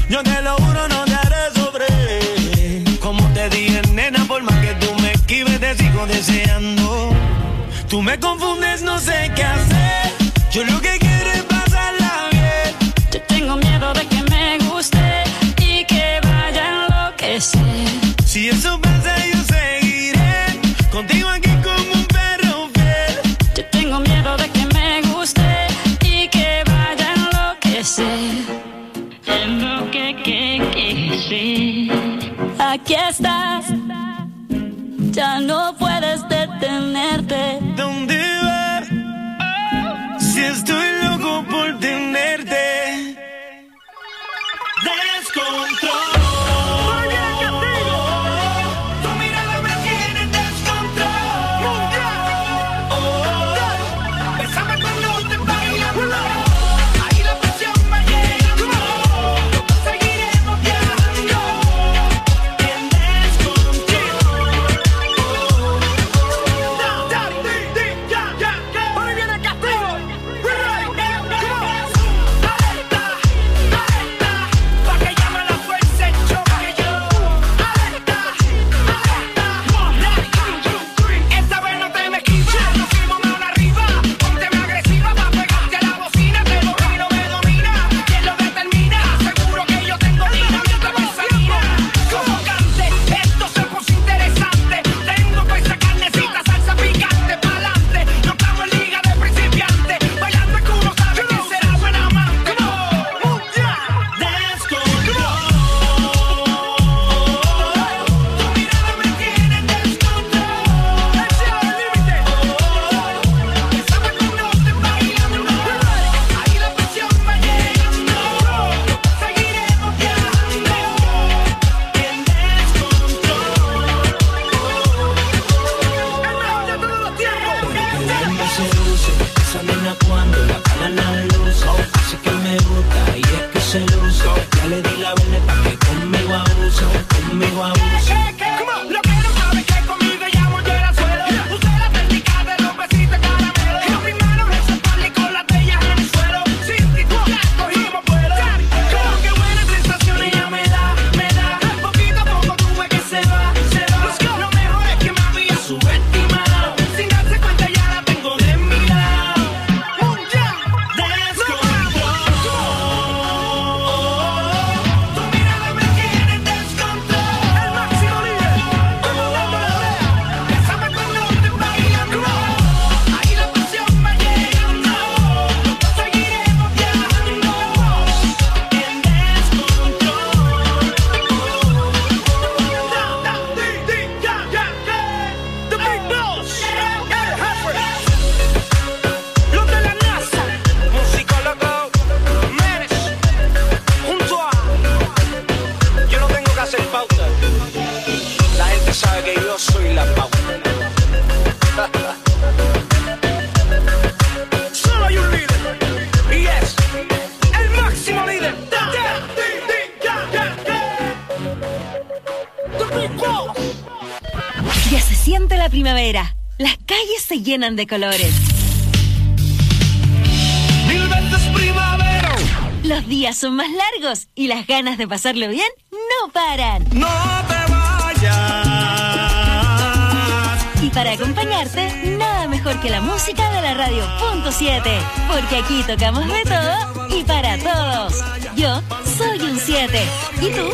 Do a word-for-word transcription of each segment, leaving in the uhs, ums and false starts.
Yo te lo juro, no te haré sufrir. Como te dije, nena, por más que tú me esquives, te sigo deseando. Tú me confundes, no sé qué hacer. Yo lo que quiero es pasarla bien. Yo tengo miedo de que me guste y que vaya a enloquecer. Si eso pasa, yo seguiré contigo aquí como un perro fiel. Yo tengo miedo de que me guste y que vaya a enloquecer. Tengo que, que, que, sí. Aquí estás, ya no puedes detenerte. ¿Dónde vas? Si estoy loco por tenerte. Descontrol. Llenan de colores. Mil veces primavera. Los días son más largos y las ganas de pasarlo bien no paran. No te vayas. Y para acompañarte, nada mejor que la música de la radio punto siete. Porque aquí tocamos de todo y para todos. Yo soy un siete. ¿Y tú?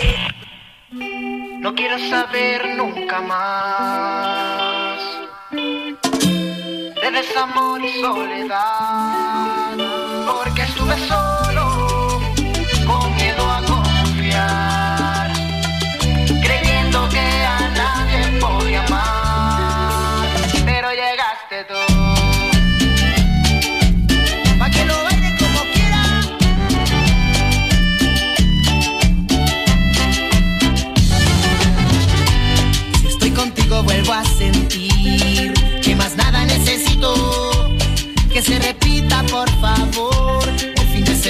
No quiero saber nunca más de desamor y soledad, porque estuve solo, con miedo a confiar, creyendo que a nadie podía amar, pero llegaste tú, pa' que lo bailes como quieras. Si estoy contigo vuelvo a sentir que más nada necesito, que se repita por favor el fin de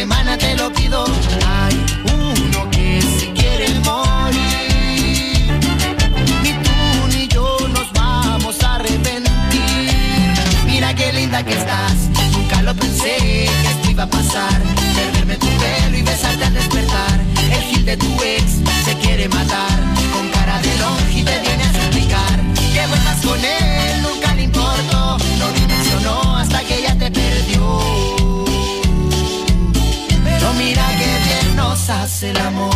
hace el amor.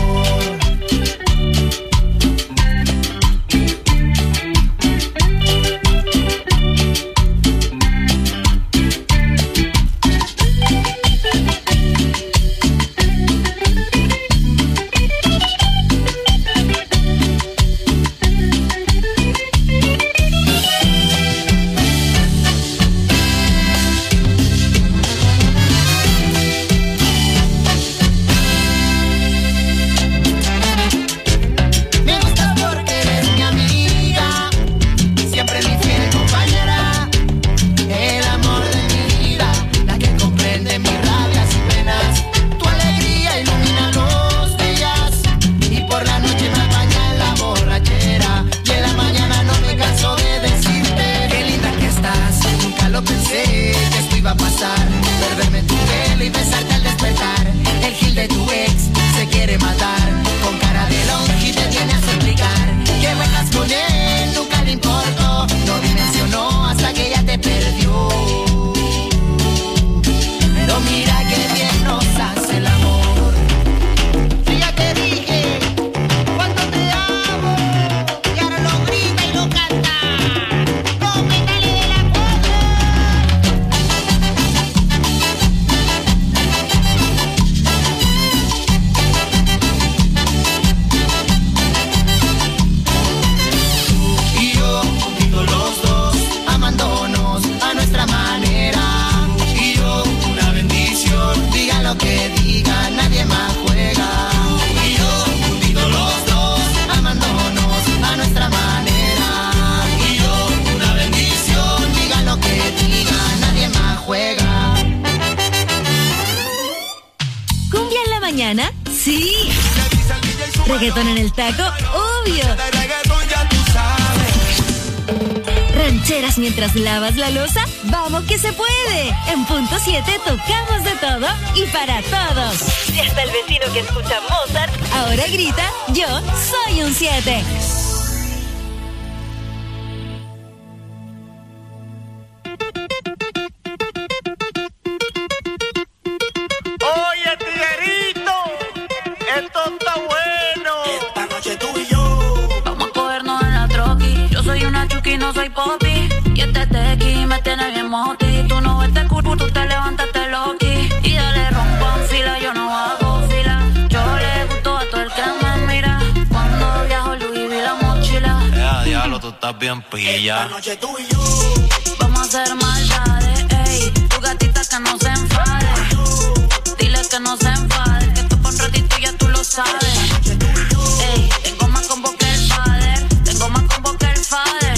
Reggaetón en el taco, obvio. Rancheras mientras lavas la loza, vamos que se puede. En punto siete tocamos de todo y para todos. Si hasta el vecino que escucha Mozart ahora grita, yo soy un siete. No soy popi y este tequi me tiene bien moti. Tú no ves este cuerpo, tú te levantaste loqui. Y dale rompo en fila, yo no hago fila. Yo le gusto a todo el que me mira. Cuando viajo Louis vi la mochila. Eh, diablo, tú estás bien pilla. Esta noche tú y yo vamos a hacer maldades, ey. Tu gatita que no se enfade. Dile que no se enfade, que esto pa' un ratito ya tú lo sabes. Ey, tengo más combo que el father. Tengo más combo que el father.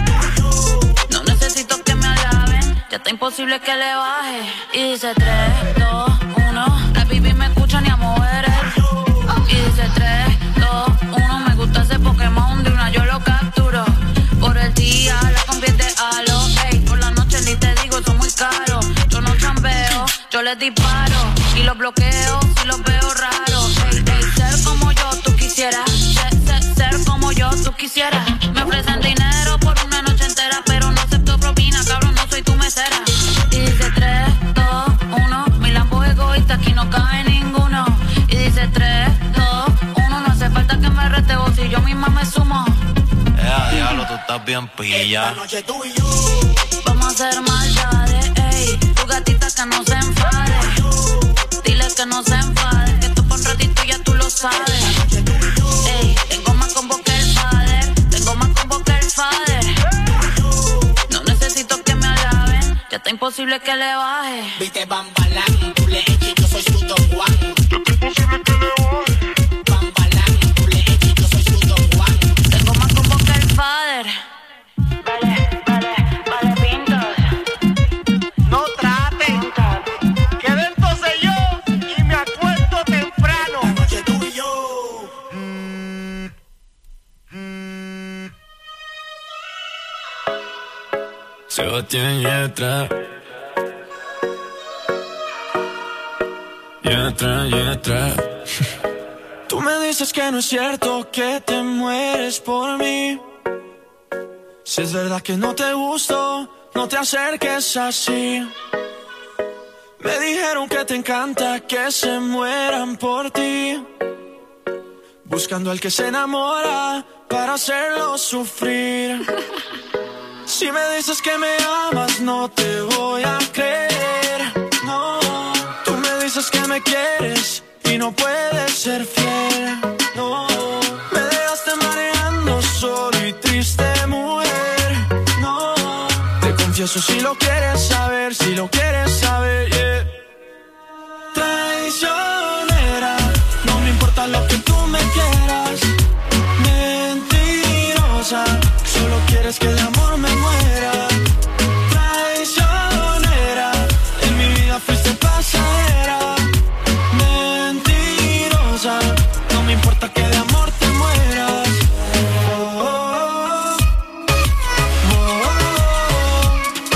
Ya está imposible que le baje. Y dice tres, dos, uno. La baby me escucha ni a mover el. Y dice tres, dos, uno. Me gusta ese Pokémon de una, yo lo capturo. Por el día la convierte a lo. Ey, por la noche ni te digo, son muy caros. Yo no chambeo, yo les disparo. Y los bloqueo si los veo raros. Ey, ey, ser como yo tú quisieras. Ser, ser, ser como yo tú quisieras. Me ofrecen dinero por una noche entera, pero no acepto propina, cabrón, no soy tu mesera. Y dice tres, dos, uno. Mi Lambo egoísta, aquí no cabe ninguno. Y dice tres, dos, uno. No hace falta que me rete vos si yo misma me sumo. Eh, diablo, tú estás bien pilla. Esta noche tú y yo vamos a hacer maldades, ey. Tu gatita que no se enfade. Dile que no se enfade, que esto pa' un ratito ya tú lo sabes. Ey, tengo más combo que el father. Tengo más combo que el father. No necesito que me alaben, ya está imposible que le baje. Viste Bambalán, tú le eches, yo soy su Don Juan. Ya está imposible que le baje. Bambalán, tú le eches, yo soy su Don Juan. Tengo más combo que el father. Vale, vale, vale, pintas. No traten, que dentro sé yo y me acuesto temprano. Esta noche tú y yo. Sebastián Yatra. Yatra, Yatra. Tú me dices que no es cierto que te mueres por mí. Si es verdad que no te gusto, no te acerques así. Me dijeron que te encanta que se mueran por ti, buscando al que se enamora para hacerlo sufrir. Si me dices que me amas, no te voy a creer. No, tú me dices que me quieres y no puedes ser fiel. No, me dejaste mareando solo y triste, mujer. No, te confieso si lo quieres saber, si lo quieres saber, yeah. Traicionera, no me importa lo que tú me quieras. Mentirosa, solo quieres que de amor me muera. Traicionera, en mi vida fuiste pasajera. Mentirosa, no me importa que de amor te mueras. Oh, oh, oh, oh.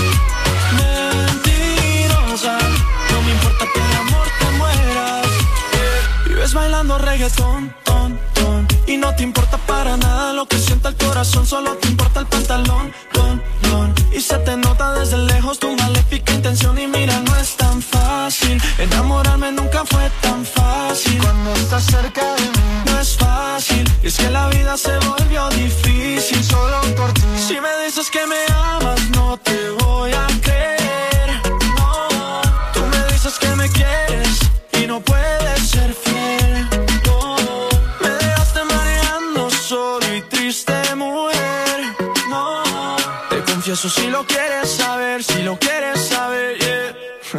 Mentirosa, no me importa que de amor te mueras. Vives bailando reggaetón, ton, ton, y no te importa para nada lo que sienta el corazón, solo te importa el pantalón, don, don. Y se te nota desde lejos tu maléfica intención. Y mira, no es tan fácil, enamorarme nunca fue tan fácil. Cuando estás cerca de mí, no es fácil, y es que la vida se volvió difícil solo por ti. Si me dices que me amas, no te voy a creer. No, tú me dices que me quieres y no puedes ser fiel. No, me dejaste mareando solo y triste, mujer. No, te confieso si lo quieres saber, si lo quieres saber, yeah.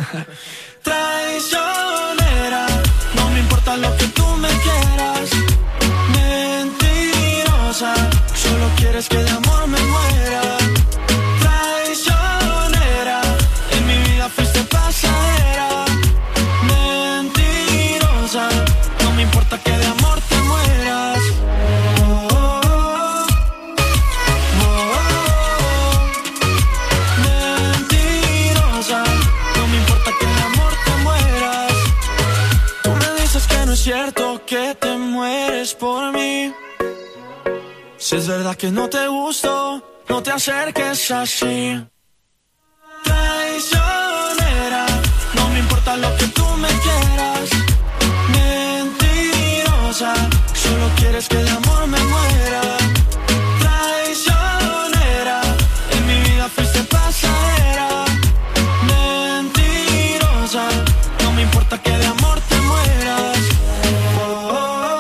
Traicionera, no me importa lo que tú me quieras. Mentirosa, solo quieres que de amor me muera. Traicionera, en mi vida fuiste pasajera. Mentirosa, no me importa que de amor te mueras. Oh, oh, oh, oh, oh. Mentirosa, no me importa que de amor te mueras. Tú me dices que no es cierto que te mueres por mí. Si es verdad que no te gusto, no te acerques así. Traicionera, no me importa lo que tú me quieras. Mentirosa, solo quieres que de amor me muera. Traicionera, en mi vida fuiste pasajera. Mentirosa, no me importa que de amor te mueras. Oh, oh,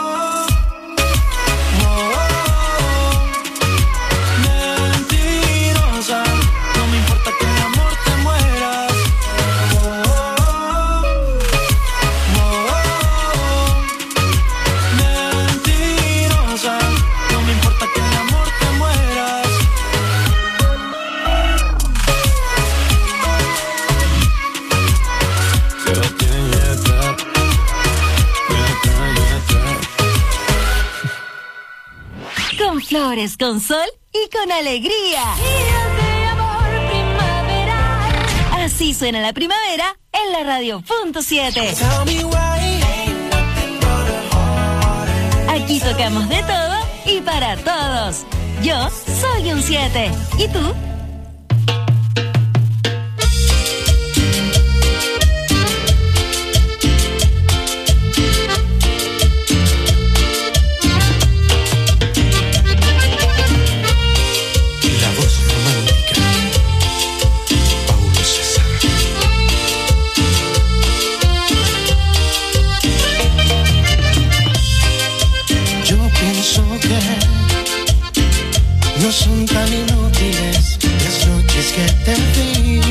oh, oh, oh. Mentirosa, no me importa que de amor te mueras. Oh, oh, oh, oh, oh. Mentirosa, no me importa que de amor te mueras. Con flores, con sol y con alegría. Así suena la primavera en la radio punto siete. Aquí tocamos de todo y para todos. Yo soy un siete. ¿Y tú? No son tan inútiles las noches que te vi.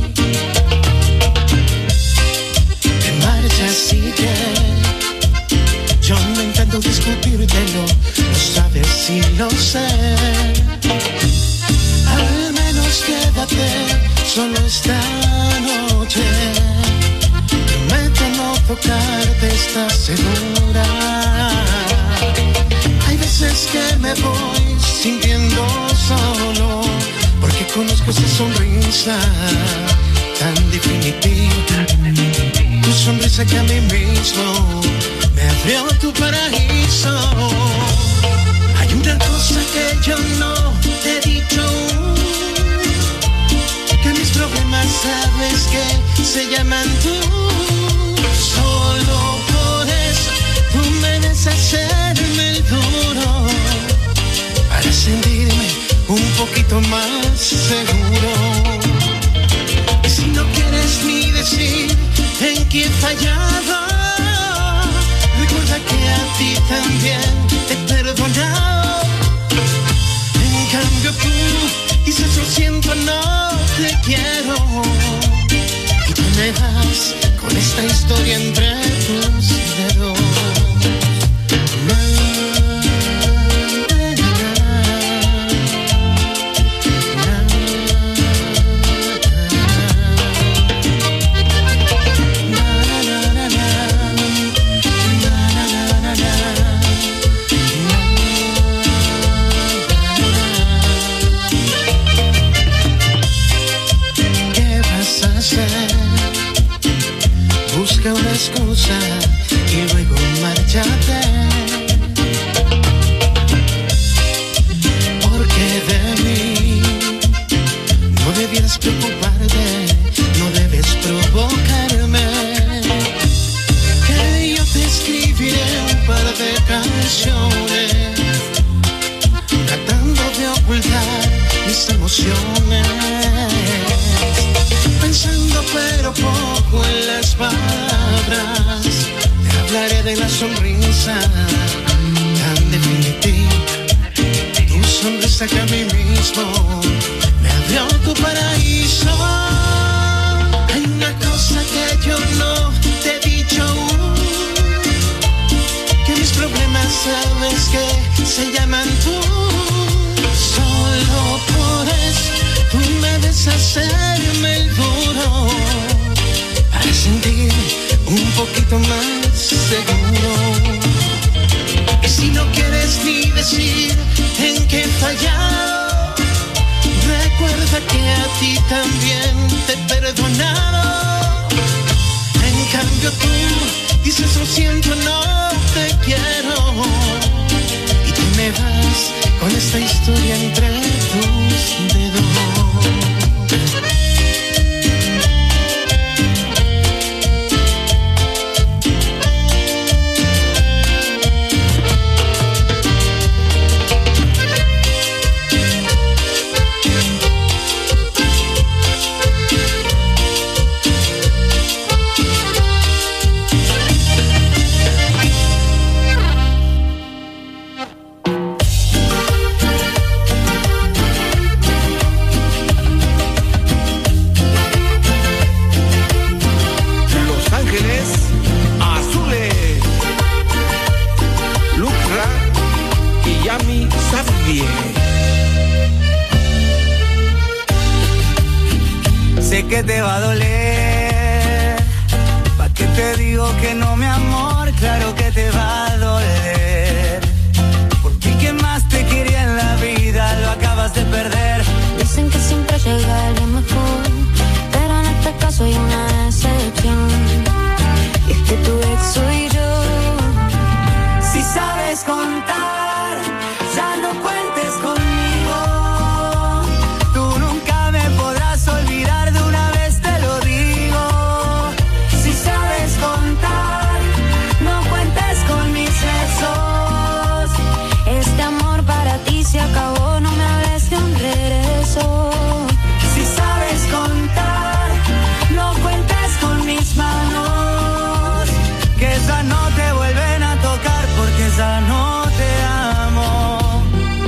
Te marchas y que yo no intento discutírtelo, no sabes si lo sé. Al menos quédate solo esta noche. Prometo no tocarte, ¿estás segura? Hay veces que me voy sintiendo solo, porque conozco esa sonrisa tan definitiva. Tu sonrisa que a mí mismo me abrió tu paraíso. Hay una cosa que yo no te he dicho, que mis problemas sabes que se llaman tú. Solo por eso tú me debes hacerme el duro para sentirme un poquito más seguro. Y si no quieres ni decir en qué he fallado, recuerda que a ti también te he perdonado. En cambio tú dices lo siento, no te quiero, y tú me das con esta historia entre tus dedos. Busca una excusa y luego márchate, porque de mí no debieras preocuparte, no debes provocarme, que yo te escribiré un par de canciones tratando de ocultar mis emociones, pensando pero poco en las palabras. Te hablaré de la sonrisa tan definitiva, tu sonrisa que a mí mismo me abrió tu paraíso. Hay una cosa que yo no te he dicho aún, que mis problemas sabes que se llaman tú. Solo por eso tú me debes hacerme el duro para sentir un poquito más seguro. Y si no quieres ni decir en qué he fallado, recuerda que a ti también te he perdonado. En cambio tú dices lo siento, no te quiero, y tú me vas con esta historia entre tus dedos. Sé que te va a doler, ¿pa' qué te digo que no, mi amor? Claro que te va a doler, porque el que más te quería en la vida lo acabas de perder. Dicen que siempre llega alguien mejor, pero en este caso hay una excepción, y es que tu ex soy yo. Si sabes contar, ya no cuentes conmigo. Tú nunca me podrás olvidar, de una vez te lo digo. Si sabes contar, no cuentes con mis besos. Este amor para ti se acabó, no me hables de un regreso. Si sabes contar, no cuentes con mis manos, que esas no te vuelven a tocar, porque esa no te amo.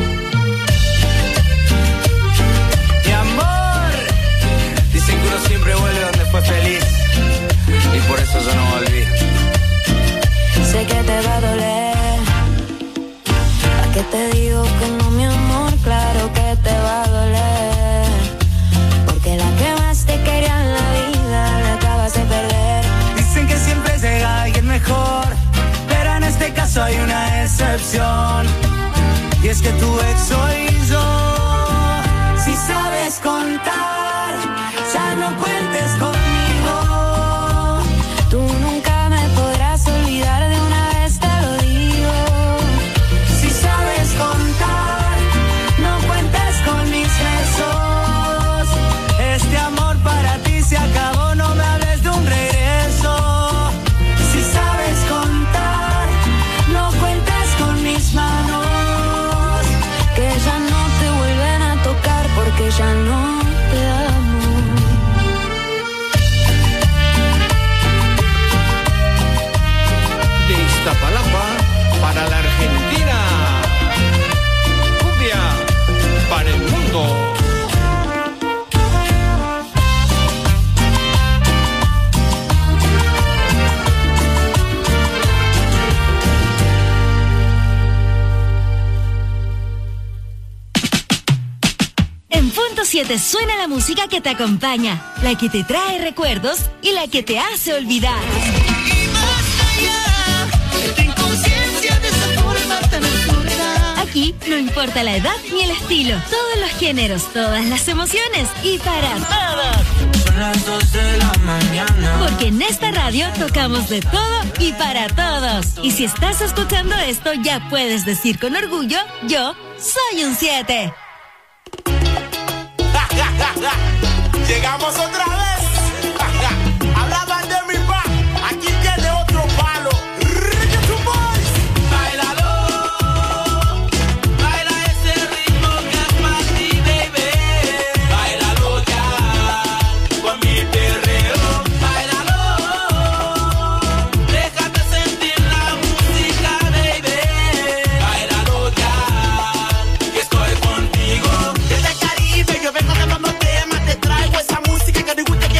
Mi amor, dicen que uno siempre vuelve donde fue feliz, y por eso yo no volví. Sé que te va a doler, ¿pa' qué te digo que no, mi amor? Claro que te va a doler, porque la que más te quería en la vida la acabas de perder. Dicen que siempre llega alguien mejor, pero en este caso hay una excepción, y es que tu ex soy yo. Si sabes contar, ya no cuentes conmigo. Tú nunca me podrás olvidar, de una vez te lo digo. Si sabes contar, no cuentes con mis besos. Este amor para ti se acabó, no siete suena la música que te acompaña, la que te trae recuerdos y la que te hace olvidar. Y más allá de tu inconsciencia de esa forma tan absurda. Aquí no importa la edad ni el estilo, todos los géneros, todas las emociones y para todos. Son las dos de la mañana. Porque en esta radio tocamos de todo y para todos. Y si estás escuchando esto, ya puedes decir con orgullo, yo soy un siete. Llegamos otra vez. Hablaban de mi pa, aquí tiene otro palo. Reggaeton Boys. Báilalo, baila ese ritmo que es para ti, baby. Báilalo ya, con mi perreo. Báilalo, déjate sentir la música, baby. Báilalo ya, que estoy contigo. Desde Caribe yo vengo cantando temas, te traigo esa música que te gusta.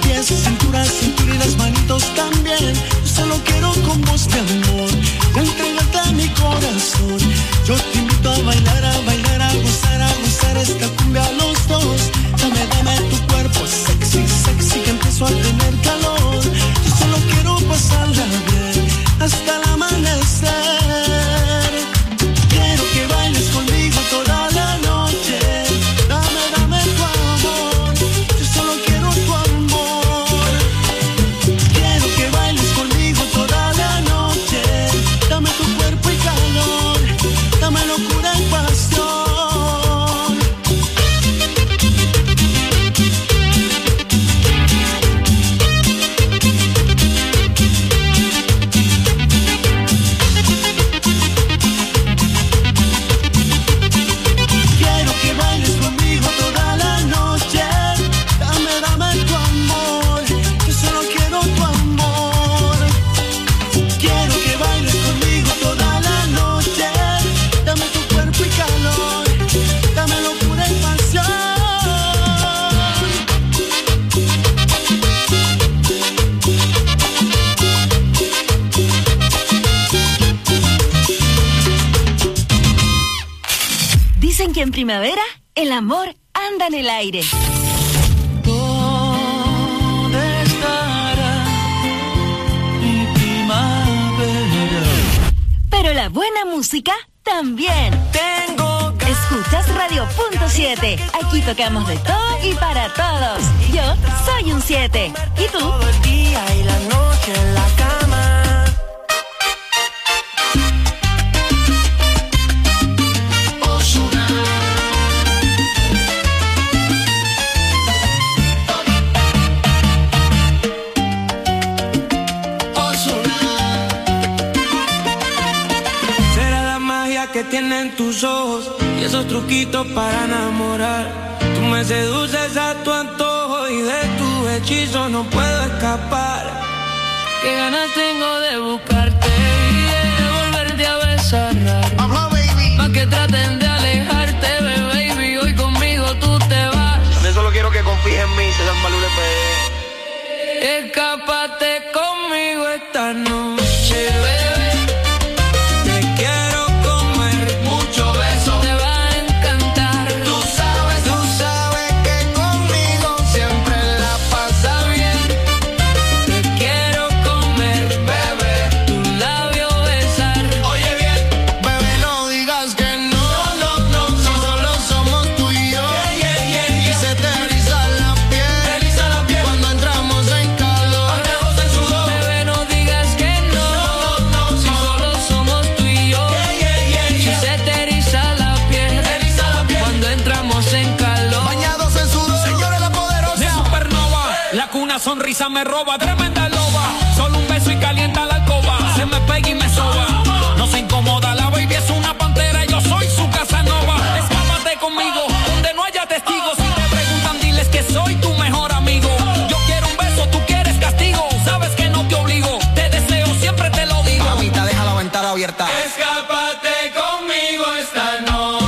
pies, cintura, cintura y las manitos también. Yo solo quiero con vos, mi amor, de entregarte a mi corazón. Yo te invito a bailar, a bailar, a gozar, a gozar esta cumbia a los dos. Dame, dame tu cuerpo sexy, sexy, que empiezo a tener calor. Yo solo quiero pasarla bien hasta el amanecer. Quiero que bailes conmigo toda la noche. Dame, dame tu amor. Yo solo quiero tu amor. Quiero que bailes conmigo toda la noche. Dame tu cuerpo y calor. Dame locura y pasión. Dicen que en primavera el amor anda en el aire. ¿Dónde estará mi primavera? Pero la buena música también. Tengo Escuchas Radio Punto siete. Aquí tocamos de todo y para todos. Yo soy un siete. ¿Y tú? todo el día y la noche en la cama. Que tienen tus ojos y esos truquitos para enamorar. Tú me seduces a tu antojo y de tu hechizo no puedo escapar. Qué ganas tengo de buscarte y de volverte a besar. Habla, baby. Pa' que traten de alejarte, baby. Hoy conmigo tú te vas. También solo quiero que confíes en mí, César Malule P. Escápate conmigo esta noche, bebé. Sonrisa me roba, tremenda loba. Solo un beso y calienta la alcoba. Se me pega y me soba. No se incomoda, la baby es una pantera. Yo soy su Casanova. Escápate conmigo, donde no haya testigos. Si te preguntan, diles que soy tu mejor amigo. Yo quiero un beso, tú quieres castigo. Sabes que no te obligo, te deseo, siempre te lo digo. Mamita, deja la ventana abierta. Escápate conmigo esta noche.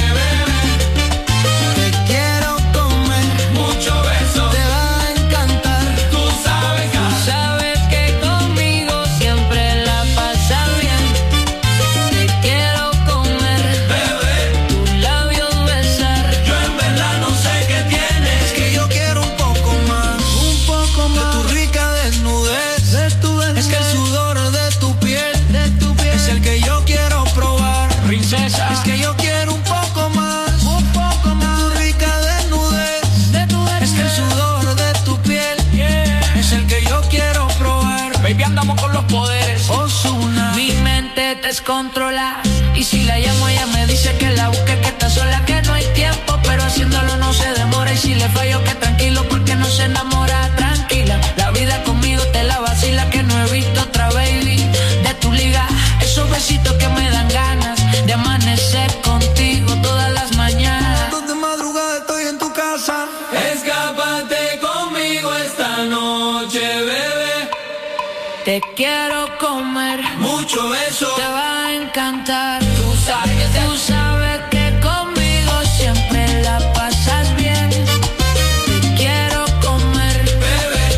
Es que yo quiero un poco más, un poco más. Tu rica desnudez, de tu es que el sudor de tu piel, yeah, es el que yo quiero probar. Baby, andamos con los poderes. Ozuna. Mi mente descontrola y si la llamo ella me dice que la busque, que está sola, que no hay tiempo, pero haciéndolo no se demora. Y si le fallo que tranquilo porque no se enamora. Tranquila, la vida conmigo te la vacila, que no he visto otra baby de tu liga. Esos besitos que me dan ganas de amanecer contigo todas las mañanas. De madrugada estoy en tu casa. Escápate conmigo esta noche, bebé. Te quiero comer, Mucho beso. te va a encantar. Tú sabes, tú sabes que conmigo siempre la pasas bien. Te quiero comer, Bebé,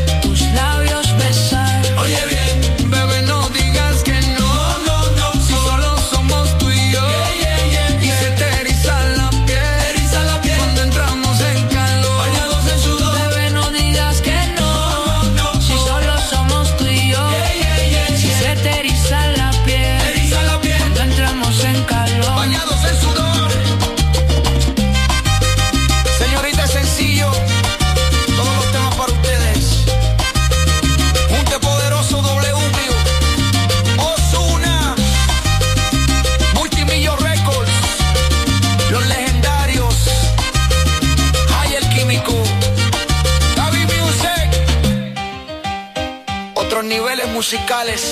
otros niveles musicales.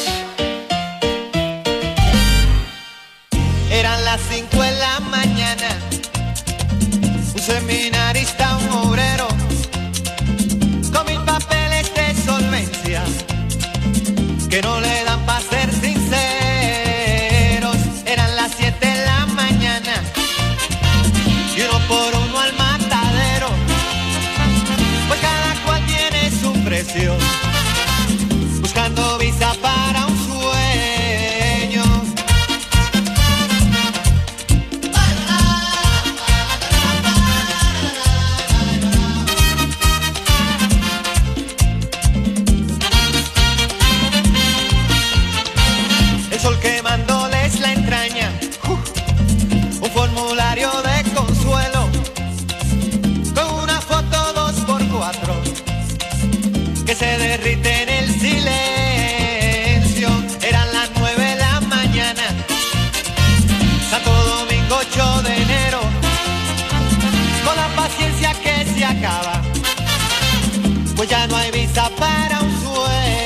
Eran las cinco de la mañana, un seminarista, un obrero, con mil papeles de solvencia, que no le dan pa' ser sinceros. Eran las siete de la mañana, y uno por uno al matadero, pues cada cual tiene su precio, buscando visa para un sueño. El sol quemándoles la entraña, uh, un formulario de consuelo, con una foto dos por cuatro, que se derrite en el silencio. Eran las nueve de la mañana, Santo Domingo ocho de enero, con la paciencia que se acaba, pues ya no hay visa para un sueño.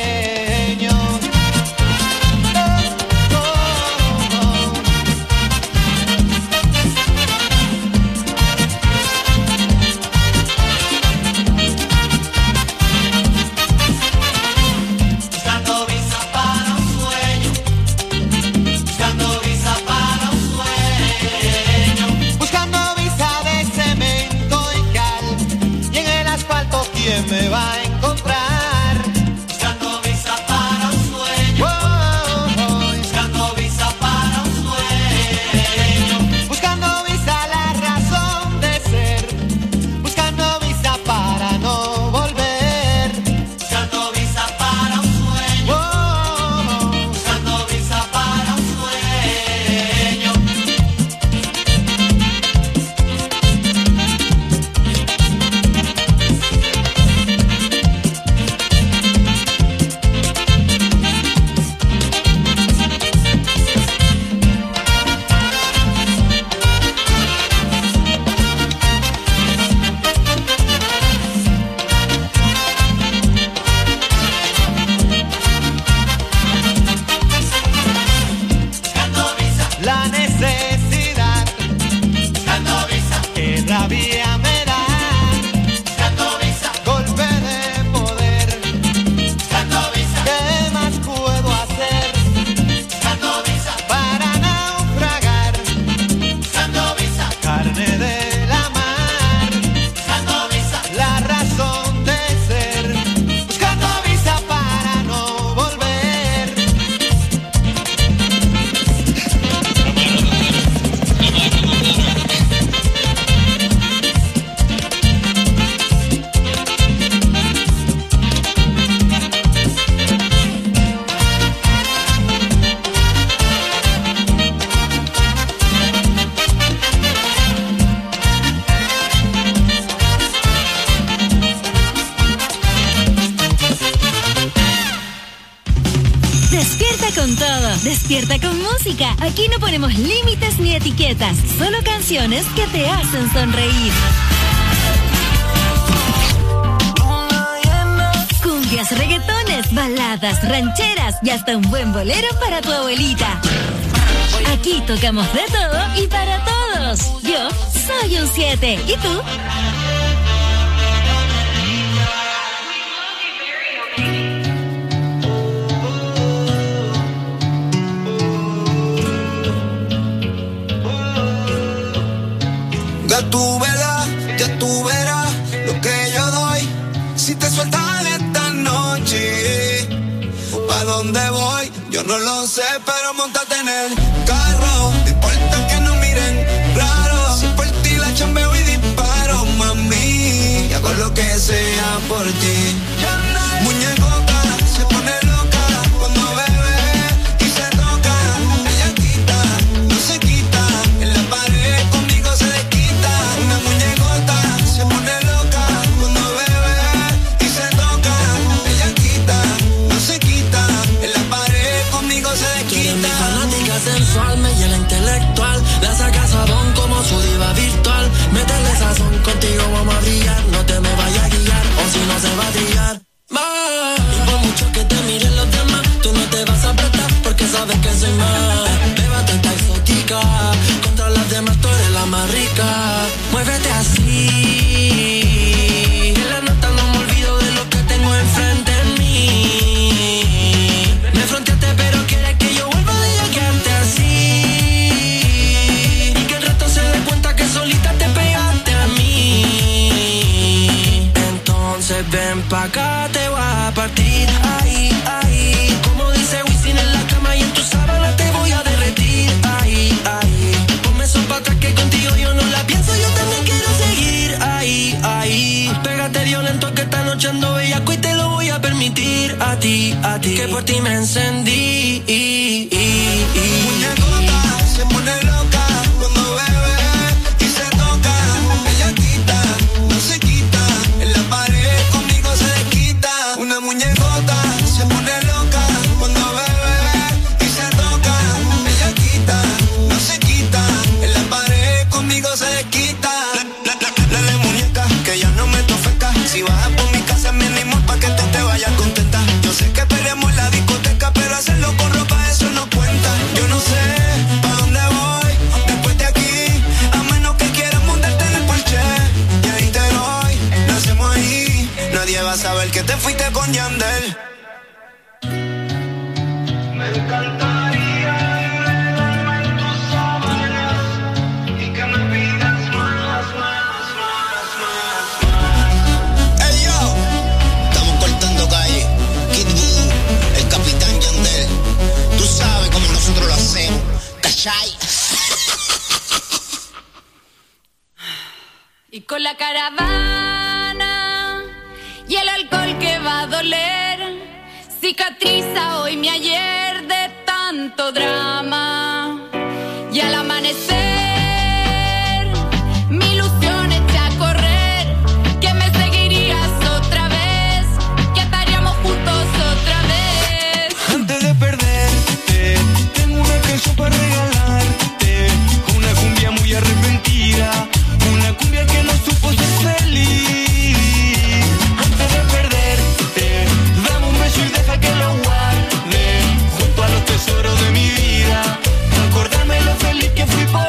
Me va a encontrar buscando visa para un sueño, oh, oh, oh. Buscando visa para un sueño, buscando visa la razón de ser, buscando visa para no volver, buscando visa para un sueño, oh, oh, oh. Buscando visa para un sueño. La necesidad, buscando visa, que rabia me da, buscando visa, golpe de poder, buscando visa, ¿qué más puedo hacer? Buscando visa, para naufragar, buscando visa, carne de la mar, buscando visa, la razón de ser, buscando visa para no volver. Despierta con todo, despierta con música. Aquí no ponemos límites ni etiquetas, solo canciones que te hacen sonreír. Cumbias, reggaetones, baladas, rancheras y hasta un buen bolero para tu abuelita. Aquí tocamos de todo y para todos. Yo soy un siete. ¿Y tú? Ya tú verás, ya tú verás lo que yo doy. Si te sueltas esta noche, ¿pa' dónde voy? Yo no lo sé, pero montate en el carro. No importa que no miren raro. Si por ti la chambeo y disparo, mami, y hago lo que sea por ti. Muñecota se pone loca cuando bebe y se toca. Ella quita, no se quita, en la pared conmigo se desquita. Una muñecota se pone loca cuando bebe y se toca. Ella quita, no se quita, en la pared conmigo se desquita. Mi fanática sensual me llena intelectual, la saca sabón como su diva virtual. Métele sazón, contigo vamos a brillar, no te me vayas a guiar, o si no se va a brillar. pa' acá te voy a partir. Ahí, ahí, como dice Wisin en la cama y en tu sábana te voy a derretir. Ahí, ahí, ponme eso pa' atrás que contigo yo no la pienso, yo también quiero seguir. Ahí, ahí, pégate violento que esta noche ando bellaco y te lo voy a permitir. A ti, a ti, que por ti me encendí. Muñecota, se pone loca cuando bebe y se toca. Ella quita, no se quita, en la pared conmigo se desquita. Una muñecota, se pone loca cuando bebe y se toca. Ella quita, no se quita, en la pared conmigo se desquita. Dale muñeca, que ya no me tofeca. Si vas por mi casa me animo pa' que tú te vayas contenta. Yo sé que peleamos en la discoteca, pero hacerlo con ropa eso no cuenta. Yo no sé pa' dónde voy después de aquí, a menos que quieras montarte en el Porsche. Y ahí te doy, lo hacemos ahí. Nadie va a saber que te fuiste con Yandel. Me encantaría enredarme en tus sábanas y que me pidas más, más, más, más, más. Ey yo, estamos cortando calle. Kid Buu, el capitán Yandel. Tú sabes cómo nosotros lo hacemos, ¿cachai? Y con la caravana y el alcohol que va a doler, cicatriza hoy mi ayer de tanto drama. Y al amanecer mi ilusión echa a correr, que me seguirías otra vez, que estaríamos juntos otra vez. Antes de perderte, tengo una canción para regalarte, una cumbia muy arrepentida, una cumbia que no supo ser feliz. Antes de perderte, dame un beso y deja que lo guarde junto a los tesoros de mi vida, para acordarme lo feliz que fui por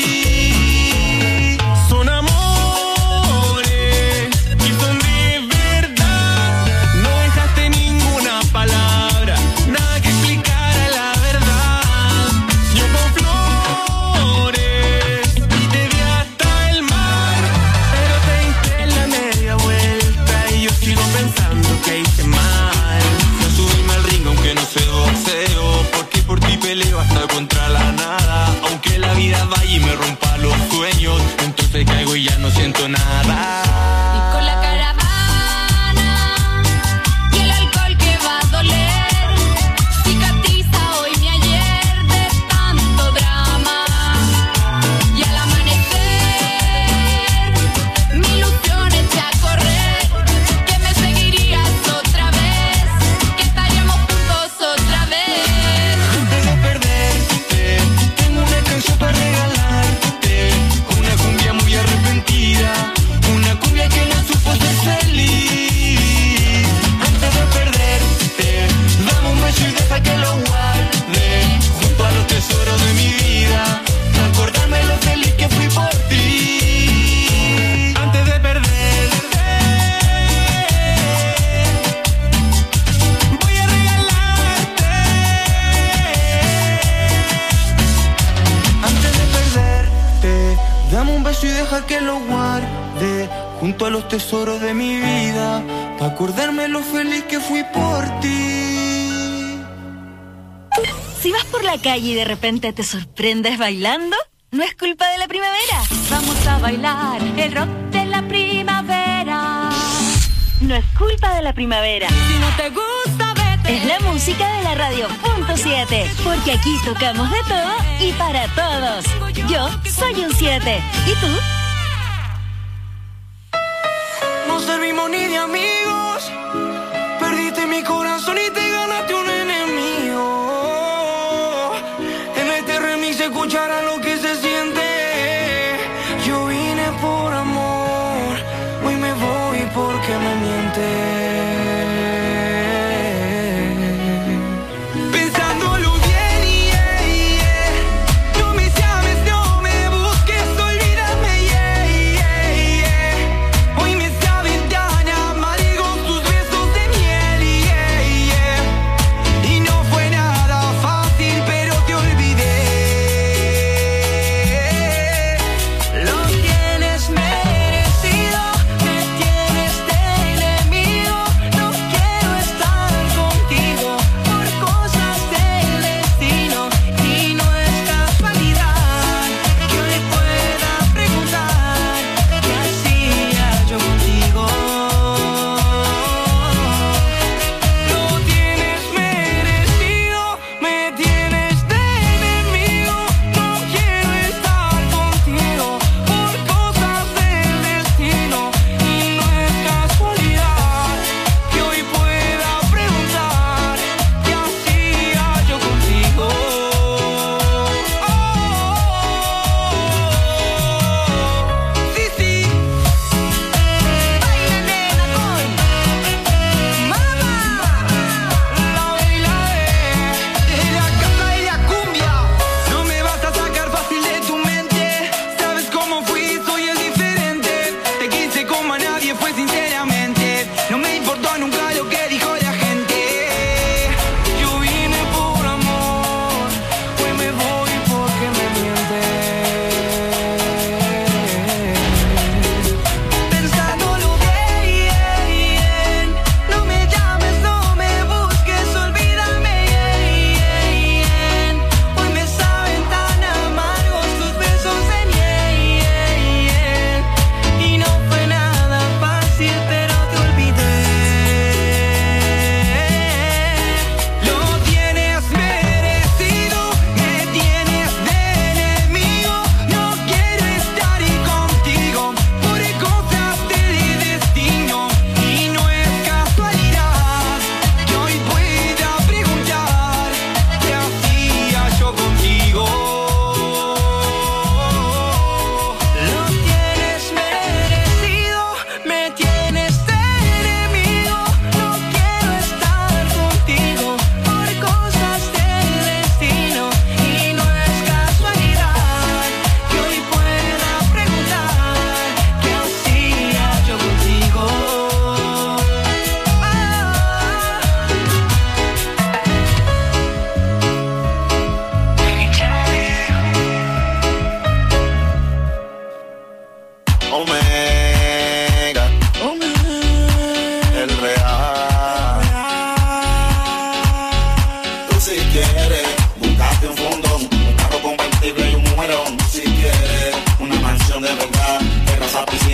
ti. Son amores y son de verdad, no dejaste ninguna palabra, nada que explicara la verdad. Yo con flores y te vi hasta el mar, pero te diste la media vuelta y yo sigo pensando que hice mal. No subirme al ring aunque no sé boxeo, porque por ti peleo hasta contra la nada. Aunque la vida vaya y me rompa los sueños, entonces caigo y ya no siento nada. Y con la caravana y el alcohol que va a doler, cicatriza hoy mi ayer de tanto drama. Y al amanecer mi ilusión echa a correr, que me seguirías otra vez, que estaríamos juntos otra vez. Antes de perderte, tengo una canción para regalarte, una cumbia muy arrepentida, una cumbia que no supo ser feliz. Antes de perderte, dame un beso y deja que lo guarde junto a los tesoros de mi vida, para acordarme lo feliz que fui por ti. Antes de perderte, voy a regalarte. Antes de perderte, dame un beso y deja que lo guarde junto a los tesoros de mi vida, para acordarme lo feliz que fui por ti. Si vas por la calle y de repente te sorprendes bailando, no es culpa de la primavera. Vamos a bailar el rock de la primavera. No es culpa de la primavera. Si no te gusta, vete. Es la música de la radio punto siete, porque aquí tocamos de todo y para todos. Yo soy un siete. ¿Y tú? No servimos ni de amigos, perdiste mi corazón y te ganaste un enemigo. En este remix se escuchará lo que se siente. Yo vine por amor, hoy me voy porque me mientes. Pensándolo bien, yeah, yeah. No me llames, no me busques, olvídame, yeah, yeah, yeah. Hoy me saben tan amargos tus besos de miel, yeah,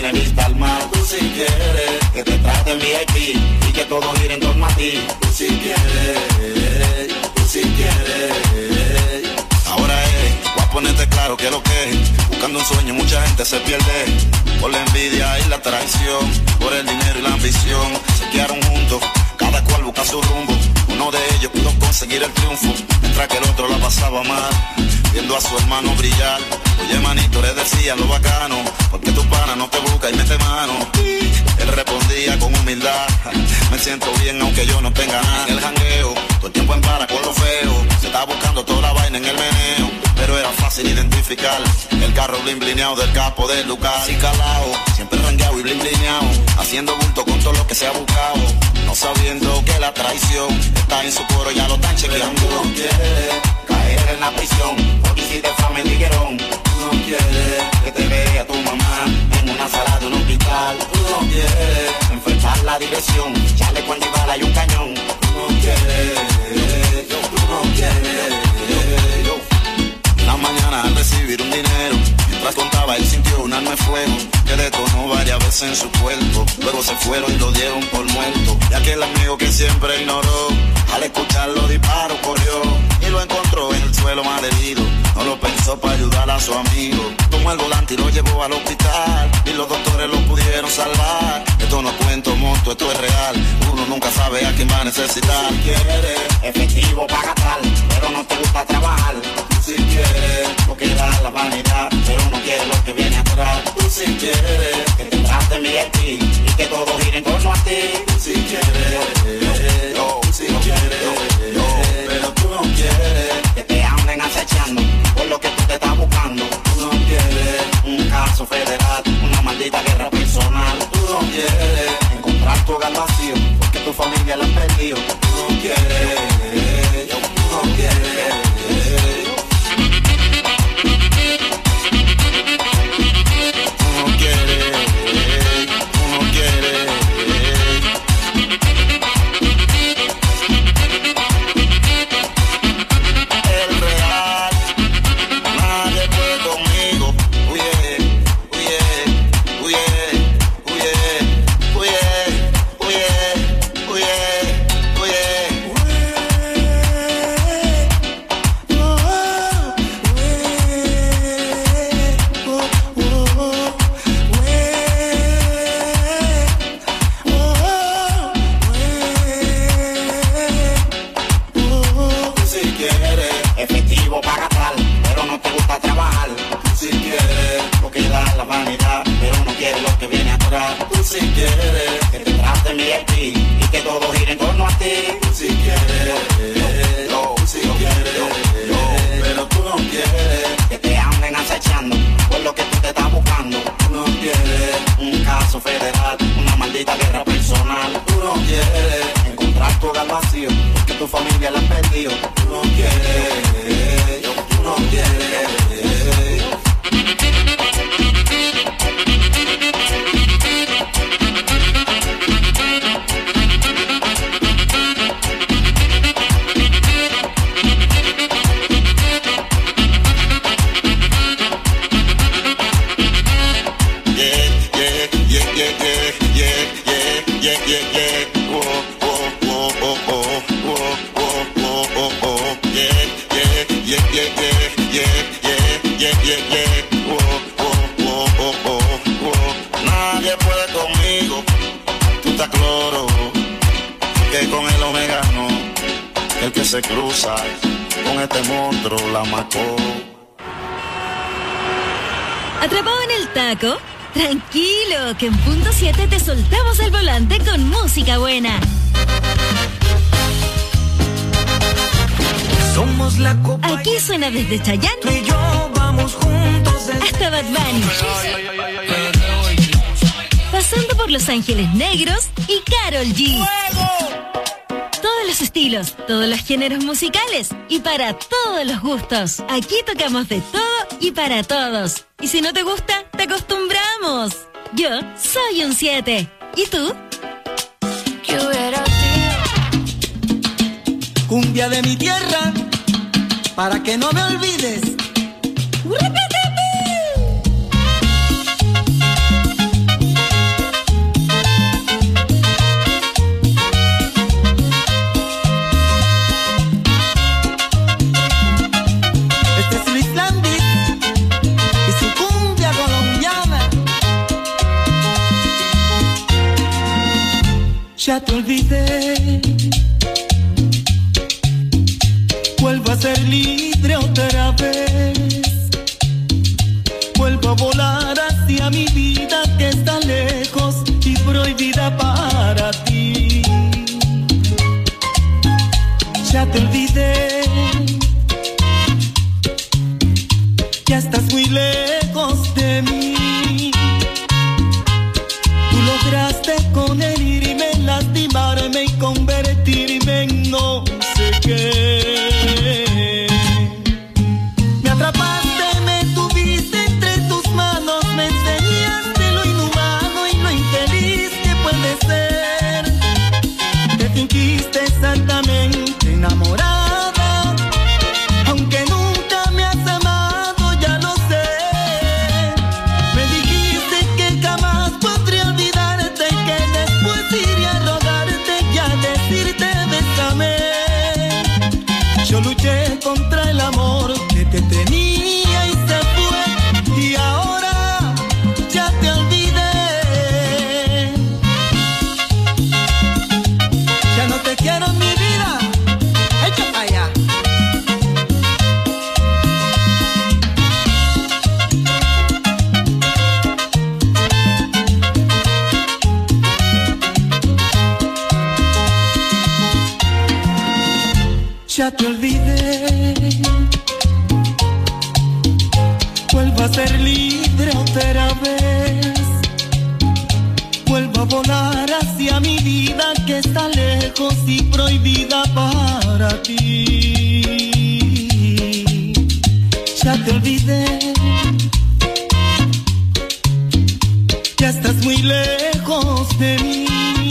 camine vista al mar. Tú si quieres que te traten V I P y que todo gire en torno a ti. Tú si quieres, tú si quieres. Ahora es, voy a ponerte claro que lo que es. Buscando un sueño mucha gente se pierde. Por la envidia y la traición, por el dinero y la ambición. Se quedaron juntos, cada cual busca su rumbo. Uno de ellos pudo conseguir el triunfo, mientras que el otro la pasaba mal, viendo a su hermano brillar. Oye manito, le decía lo bacano, porque tu pana no te busca y mete mano. Él respondía con humildad, me siento bien aunque yo no tenga nada. En el jangueo, todo el tiempo en para con lo feo, se estaba buscando toda la vaina en el meneo, pero era fácil identificar el carro blin blineado del capo del Lucas. Y calao, siempre rangueado y blin blineado, haciendo bulto con todo lo que se ha buscado, no sabiendo que la traición está en su coro, ya lo están chequeando. Tú no quieres caer en la prisión, porque hiciste fama en tiguerón. Tú no quieres que te vea tu mamá en una sala de un hospital. Tú no quieres enfrentar la dirección, echarle cuando y bala y un cañón. Tú no quieres, yo, tú no quieres, yo. La mañana al recibir un dinero, mientras contaba él sintió un arma de fuego que detonó varias veces en su cuerpo. Luego se fueron y lo dieron por muerto. Y aquel amigo que siempre ignoró, al escuchar los disparos corrió y lo encontró en el suelo mal herido. No lo pensó para ayudar a su amigo. Tomó el volante y lo llevó al hospital y los doctores lo pudieron salvar. Esto no cuento monto, esto es real. Uno nunca sabe a quién va a necesitar. Si quieres efectivo para gastar, pero no te gusta trabajar. Tú si quieres, porque da la vanidad, pero no quieres lo que viene atrás. Tú si quieres que te traten V I P y que todo gire en torno a ti. Tú si quieres, yo, tú si quieres, yo, pero tú no quieres que te anden acechando por lo que tú te estás buscando. Tú no quieres un caso federal, una maldita guerra personal. Tú no quieres encontrar tu hogar vacío, porque tu familia la has perdido. Tú no quieres, yo, tú no quieres. ¿Atrapado en el taco? Tranquilo, que en punto siete te soltamos el volante con música buena. Somos la copa. Aquí suena desde Chayanne. Tú y yo vamos juntos hasta Bad Bunny. Pasando por Los Ángeles Negros y Karol G. ¡Fuego! Todos los estilos, todos los géneros musicales y para todos los gustos. Aquí tocamos de todo y para todos. Y si no te gusta, te acostumbramos. Yo soy un siete. ¿Y tú? Cumbia de mi tierra, para que no me olvides. Ya te olvidé, vuelvo a ser libre otra vez, vuelvo a volar hacia mi vida que está lejos y prohibida para ti. Ya te olvidé, ya estás muy lejos de mí. Tú lograste con herirme, lastimarme y convertirme en no sé qué. Me atrapaste, me tuviste entre tus manos, me enseñaste lo inhumano y lo infeliz que puede ser. Te fingiste exactamente enamorada, aunque nunca me has amado, ya lo sé. Me dijiste que jamás podría olvidarte y que después iría a rogarte y a decirte bésame. Yo luché contra el amor que te tenía y se fue, y ahora ya te olvidé. Ya no te quiero en mi vida, echa para allá. Ya te olvidé, vuelvo a ser libre otra vez, vuelvo a volar hacia mi vida que está lejos y prohibida para ti. Ya te olvidé, ya estás muy lejos de mí.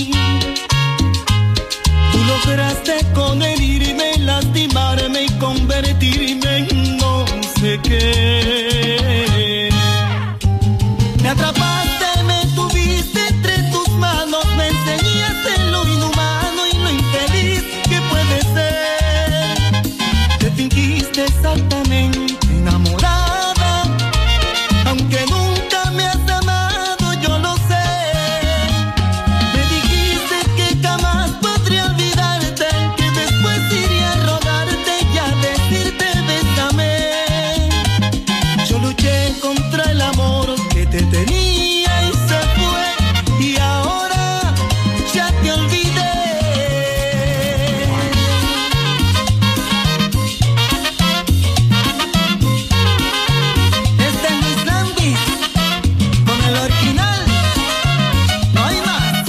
Tú lograste con herirme, lastimarme y convertirme en no sé qué. Me atrapaste, me tuviste entre tus manos, me enseñaste lo inhumano y lo infeliz que puede ser. Te fingiste exactamente enamorada, aunque nunca me has amado, yo lo sé. Me dijiste que jamás podría olvidarte, que después iría a rogarte y a decirte bésame. Yo luché contra el amor que te tenía y se fue, y ahora ya te olvidé. Este es Luis Landis con el original, no hay más.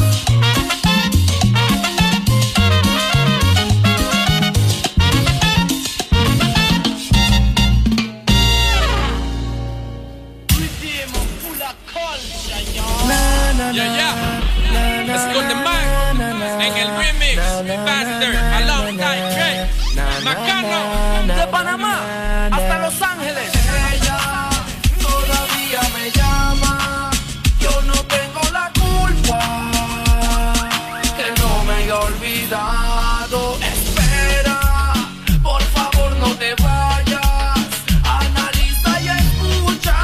Yeah, yeah. Let's go to Mike. En el remix, Faster, alongside Drake, Macano, de Panamá hasta Los Ángeles. Ella todavía me llama, yo no tengo la culpa, que no me haya olvidado. Espera, por favor no te vayas, analiza y escucha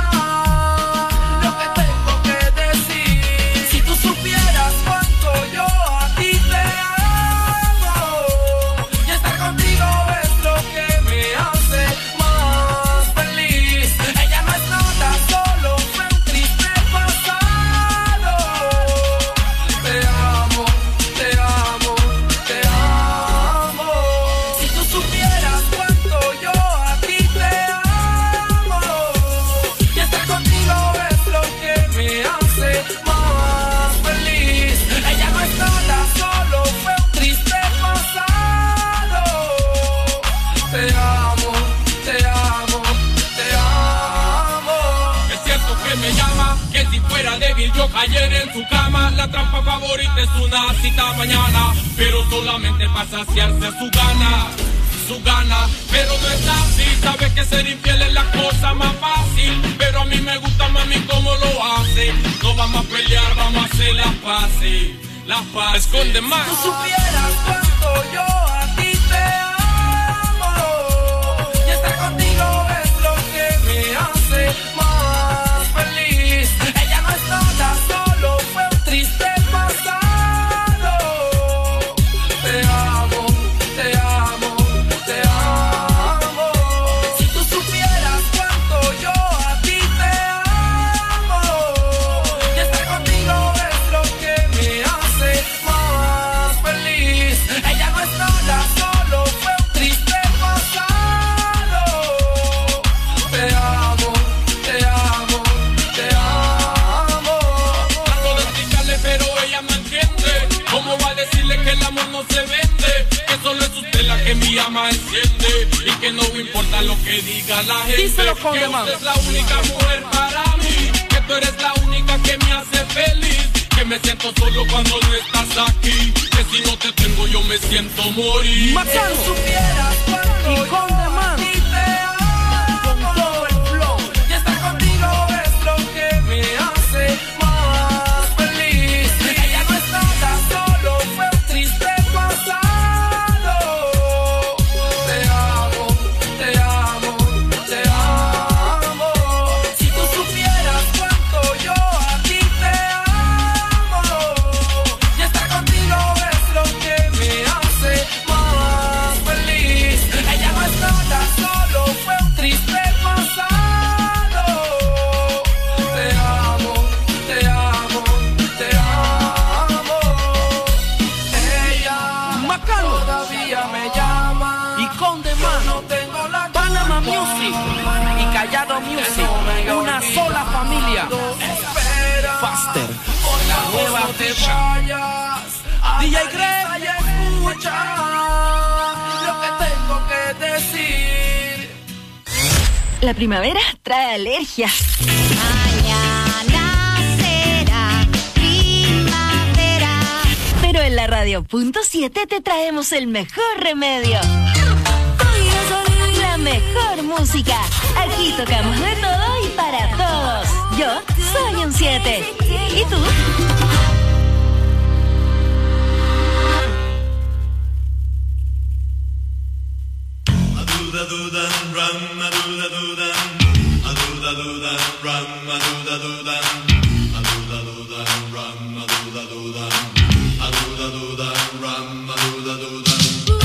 lo que tengo que decir. Si tú supieras cuánto yo a ti te amo, y estar contigo es lo que me hace más feliz. Ella no es nada, solo fue un triste pasado. Te amo, te amo, te amo. Si tú supieras cuánto yo a ti te amo, y estar contigo es lo que me hace más feliz. Ella no es nada, solo fue un triste pasado. Te amo, te amo, te amo. Es cierto que me llama, que si fuera débil yo cayera en su cama. La trampa favorita es una cita mañana, pero solamente para saciarse su gana, su gana. Pero no es así, sabe que ser infiel es la cosa más fácil, pero a mí me gusta mami como lo hace. No vamos a pelear, vamos a hacer las paces, las paces. Esconde más. Si tú supieras cuánto yo a ti te amo, y estar contigo es lo que me hace más feliz. Ella no es nada, solo fue un triste pasado. llama enciende y que no importa lo que diga la gente. Díselo, que Condeman. usted es la única mujer para mí, que tú eres la única que me hace feliz, que me siento solo cuando no estás aquí, que si no te tengo yo me siento morir. Macano. Si supieras cuánto Y Condeman. yo a ti te amo, con todo el flow, y estar contigo es lo que me hace más feliz. Ella no es nada, solo fue un triste pasado. Te amo, te amo, te amo. Si tú supieras cuánto yo a ti te amo, y estar contigo es lo que me hace más feliz. Ella no es nada, solo fue un triste pasado. Te amo, te amo, te amo. Ella Macano. todavía me llama Y Condeman. no tengo la Panama culpa. Music y Callado Music, una sola familia. Espera, Faster, por la favor, nueva no te ficha. vayas. D J Analiza Greg. y escucha lo que tengo que decir. La primavera trae alergias. Mañana será primavera. Pero en la radio punto siete te traemos el mejor remedio. La mejor música. Aquí tocamos de todo y para todos. Yo soy un siete. ¿Y tú? Ooh.